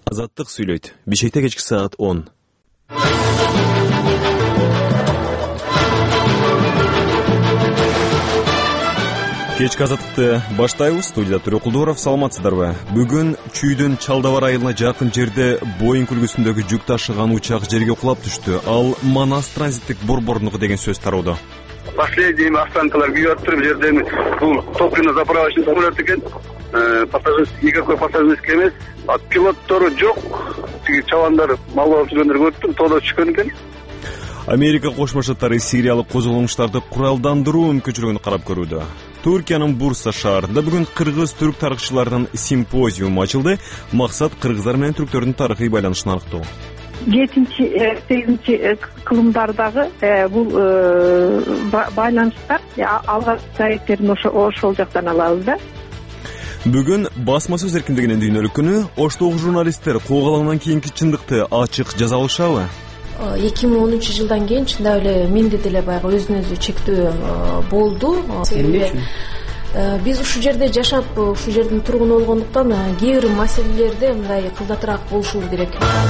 Азаттык сүйлөйт. Бишкекте кечки саат 10. Кечки азаттыкты баштайбыз. Студияда Төрөкулдуров, саламатсыздарбы? Бүгүн Чүйдүн Чалдабар айылына жакын жерде Боинг үлгүсүндөгү жүк ташыган учак жерге кулап түштү. Ал Манас транзиттик борборунуку деген сөз тарауда. Последние останкалар күйүп туруп жерден бул топливно-заправочный самолет экен. Никакой пассажирский эмес. Пилоттору жок. Тиги чабандар мал алып жүргөндөр көрдүм, тоодо түшкөн экен. Америка Кошмо Штаттары Сириялык козголгучтарды куралдандыруу мүмкүнчүлүгүн карап көрүүдө. Туркиянын Бурса шаарында бүгүн кыргыз-түрк тарыхчыларынын симпозиуму ачылды. Максат кыргыздар менен түрктөрдүн тарыхый байланышын аныктоо. 7-8 кылымдардагы бул байланыштар алгач дайектерин ошол жактан алабыз да. Бүгүн басма сөз эркиндигинин дүйнөлүк күнү. Оштогу журналисттер куугаланган кийинки чындыкты ачык жаза алышабы? 2010 кийин чындап эле менде деле баягы өзүнөн өзү чектөө болду. Себеби биз ушул жерде жашап, ушул жердин тургуну болгондуктан кээ бир маселелерде мындай кылдатыраак болушубуз керек.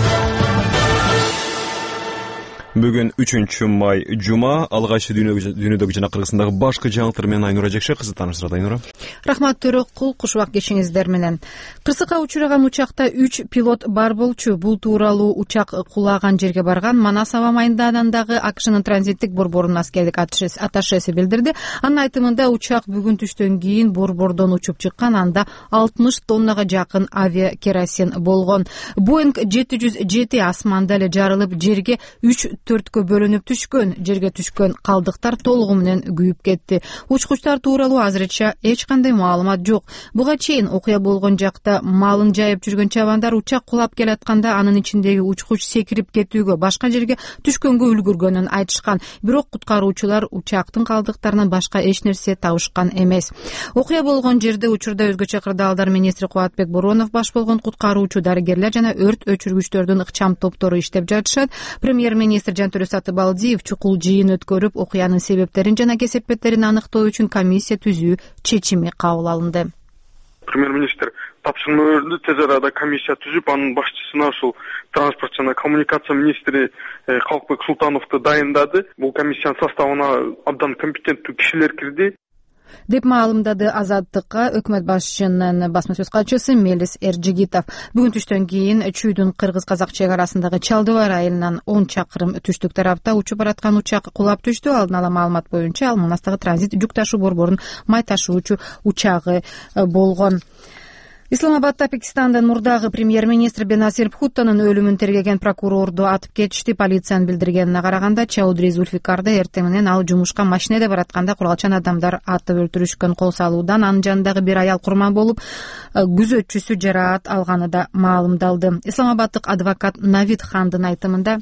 Бүгүн 3-май жума. Алгач дүйнөдөгү жана Кыргызстандагы башкы жаңылыктар менен Айнура Жекше кызы тааныштырат. Айнура. Рахмат Төрөкул, кушубак кечиңиздер менен. Кырсыкка учураган учакта 3 пилот бар болчу. Бул тууралуу учак кулаган жерге барган Манас аба майдандагы АКШнын транзиттик борборунун аскердик атташеси билдирди. Анын айтымында учак бүгүн түштөн кийин борбордон учуп чыккан, анда 60 тоннага жакын авиакеросин болгон. Боинг 707 асманда эле жарылып, жерге 3-4кө бөлүнүп түшкөн. Жерге түшкөн калдыктар толугу менен күйүп кетти. Учкучтар тууралуу азырынча эч кандай маалымат жок. Буга чейин окуя болгон жакта малын жайып жүргөн чабандар учак кулап келатканда анын ичиндеги учкуч секирип кетүүгө, башка жерге түшкөнгө үлгүргөнүн айтышкан. Бирок куткаруучулар учактын калдыктарынан башка эч нерсе табышкан эмес. Окуя болгон жерде учурда өзгөчө кырдаалдар министри Кубатбек Боронов баш болгон куткаруучу дарыгерлер жана өрт өчүргүчтөрдүн ыкчам топтору иштеп жатышат. Премьер-министр Жантөрө Сатыбалдиев чукул жыйын өткөрүп, окуянын себептерин жана кесепеттерин аныктоо үчүн комиссия түзүү чечими кабыл алынды. Премьер-министр тапшырма берди, тез арада комиссия түзүп, анын башчысына ушул транспорт жана коммуникация министри Калкбек Султановду дайындады. Бул комиссиянын составына абдан компетенттүү кишилер кирди, деп маалымдады Азаттыкка өкмөт башчынын басма сөз катчысы Мелис Эржигитов. Бүгүн түштөн кийин Чүйдүн кыргыз-казак чек арасындагы Чалдыбар айылынан 10 чакырым түштүк тарапта учуп бараткан учак кулап түштү. Алдын ала маалымат боюнча ал Манастагы транзит жүк ташуу борборунун май ташуучу учагы болгон. Исламабадда Пакистандын мурдагы премьер-министри Беназир Бхуттонун өлүмүн тергеген прокурорду атып кетишти. Полициянын билдиргенине караганда, Чаудри Зульфикарды эртең менен ал жумушка машинеде баратканда куралчан адамдар атып өлтүрүшкөн. Кол салуудан анын жанындагы бир аял курман болуп, күзөтчүсү жараат алганы да маалымдалды. Исламабаддык адвокат Навид Хандын айтымында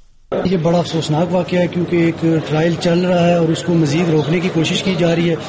ये बड़ा अफसोसनाक वाकया है क्योंकि एक ट्रायल चल रहा है और उसको मजीद रोकने की कोशिश की जा रही है.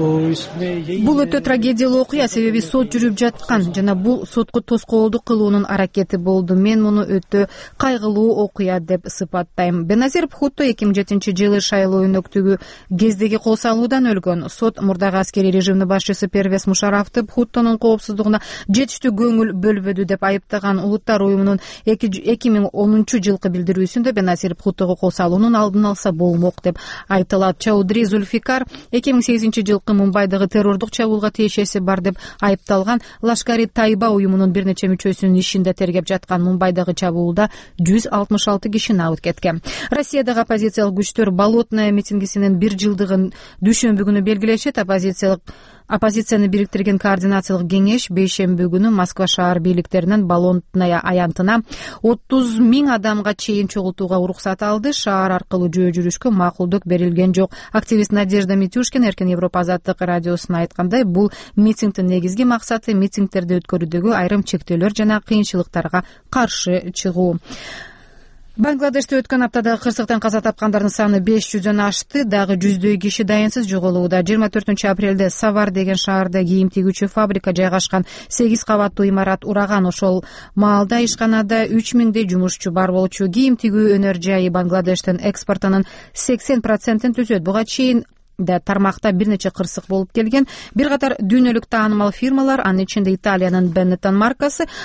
Бул өтө трагедиялуу окуя, себеби сот жүрүп жаткан жана бул сотко тоскоолдук кылуунун аракети болду. Мен муну өтө кайгылуу окуя деп сыпаттайм. Беназир Бхутто 2007-жылы шайлоо өнөктүгү кездеги кол салуудан өлгөн. Сот мурдагы аскерий режимдин башчысы Первез Мушарафты Бхуттонун коопсуздугуна жетиштүү көңүл бөлбөдү деп айыптаган. Улуттар уюмунун 2010-жылкы билдирүүсүндө Беназир Бхуттого кол салуунун алдын алса болмок деп айтылат. Чаудри Зульфикар 2008-жылкы Мумбайдагы террордук чабуулга тиешеси бар деп айыпталган. Лашкари Тайба уюмунун бир нече мүчөсүнүн ишинде тергеп жаткан. Мумбайдагы чабуулда 166 киши набыт кеткен. Россиядагы оппозициялык күчтөр Болотная митингисинин 1 жылдыгын дүйшөмбү күнү белгилешет. Оппозицияны бириктирген координациялык кеңеш бейшемби күнү Москва шаар бийликтеринен Болотная аянтына 30 000 адамга чейин чогултууга уруксат алды. Шаар аркылуу жөө жүрүшкө макулдук берилген жок. Активист Надежда Митюшкина Эркин Европа азаттык радиосуна айткандай, бул митингдин негизги максаты митингтерди өткөрүүдөгү айрым чектөөлөр жана кыйынчылыктарга каршы чыгуу. Бангладеште өткөн аптадагы кырсыктан каза тапкандардын саны 500дөн ашты. Дагы жүздөй киши дайынсыз жоголууда. 24-апрелде Савар деген шаарда кийим тигүүчү фабрика жайгашкан 8 кабаттуу имарат ураган. Ошол маалда ишканада 3000дей жумушчу бар болчу. Кийим тигүү өнөр жайы Бангладештин экспортунун 80%-ин түзөт. Буга чейин тармакта бир нече кырсык болуп келген. Бир катар дүйнөлүк таанымал фирмалар, анын ичинде Италиянын Benetton маркасы